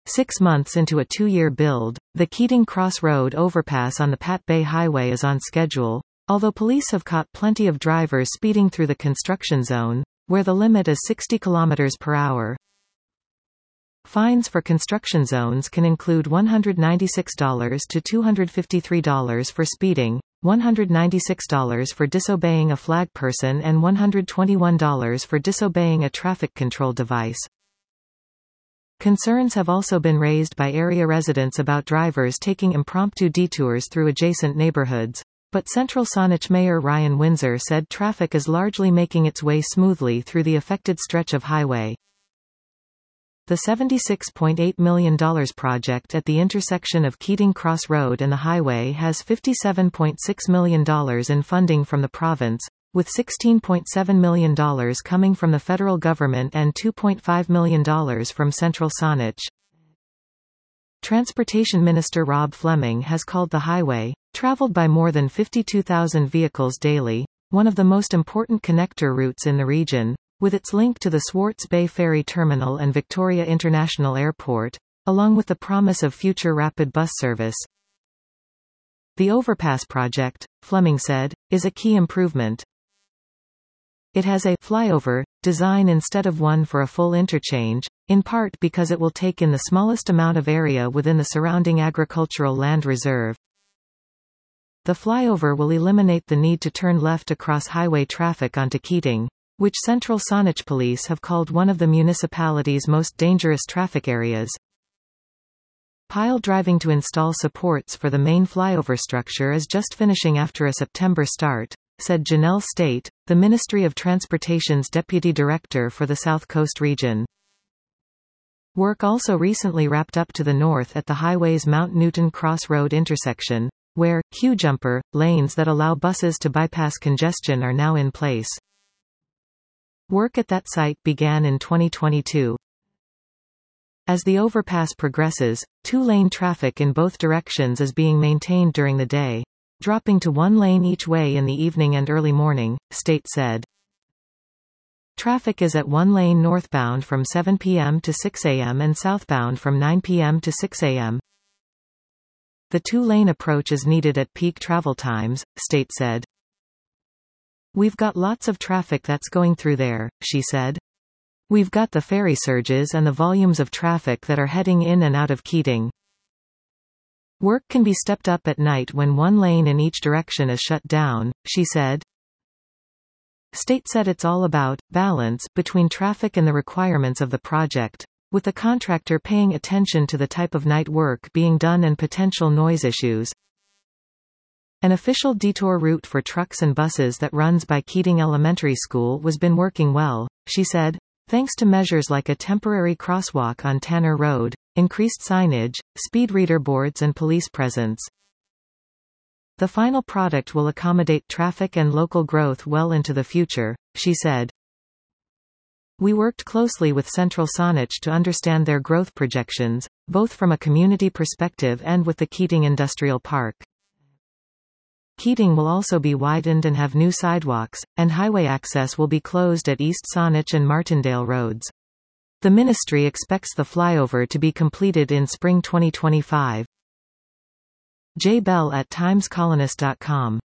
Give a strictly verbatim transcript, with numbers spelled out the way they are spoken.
Six months into a two-year build, the Keating Cross Road overpass on the Pat Bay Highway is on schedule, although police have caught plenty of drivers speeding through the construction zone, where the limit is sixty kilometers per hour. Fines for construction zones can include one hundred ninety-six dollars to two hundred fifty-three dollars for speeding, one hundred ninety-six dollars for disobeying a flag person and one hundred twenty-one dollars for disobeying a traffic control device. Concerns have also been raised by area residents about drivers taking impromptu detours through adjacent neighborhoods, but Central Saanich Mayor Ryan Windsor said traffic is largely making its way smoothly through the affected stretch of highway. The seventy-six point eight million dollars project at the intersection of Keating Cross Road and the highway has fifty-seven point six million dollars in funding from the province, with sixteen point seven million dollars coming from the federal government and two point five million dollars from Central Saanich. Transportation Minister Rob Fleming has called the highway, traveled by more than fifty-two thousand vehicles daily, one of the most important connector routes in the region, with its link to the Swartz Bay Ferry Terminal and Victoria International Airport, along with the promise of future rapid bus service. The overpass project, Fleming said, is a key improvement. It has a flyover design instead of one for a full interchange, in part because it will take in the smallest amount of area within the surrounding agricultural land reserve. The flyover will eliminate the need to turn left across highway traffic onto Keating, which Central Saanich Police have called one of the municipality's most dangerous traffic areas. Pile driving to install supports for the main flyover structure is just finishing after a September start, said Janelle State, the Ministry of Transportation's Deputy Director for the South Coast region. Work also recently wrapped up to the north at the highway's Mount Newton Cross Road intersection, where queue-jumper lanes that allow buses to bypass congestion are now in place. Work at that site began in twenty twenty-two. As the overpass progresses, two-lane traffic in both directions is being maintained during the day, dropping to one lane each way in the evening and early morning, State said. Traffic is at one lane northbound from seven p m to six a m and southbound from nine p m to six a m The two-lane approach is needed at peak travel times, State said. We've got lots of traffic that's going through there, she said. We've got the ferry surges and the volumes of traffic that are heading in and out of Keating. Work can be stepped up at night when one lane in each direction is shut down, she said. State said it's all about balance between traffic and the requirements of the project, with the contractor paying attention to the type of night work being done and potential noise issues. An official detour route for trucks and buses that runs by Keating Elementary School was been working well, she said, thanks to measures like a temporary crosswalk on Tanner Road, increased signage, speed reader boards and police presence. The final product will accommodate traffic and local growth well into the future, she said. We worked closely with Central Saanich to understand their growth projections, both from a community perspective and with the Keating Industrial Park. Keating will also be widened and have new sidewalks, and highway access will be closed at East Saanich and Martindale roads. The ministry expects the flyover to be completed in spring twenty twenty-five. Jay Bell at times colonist dot com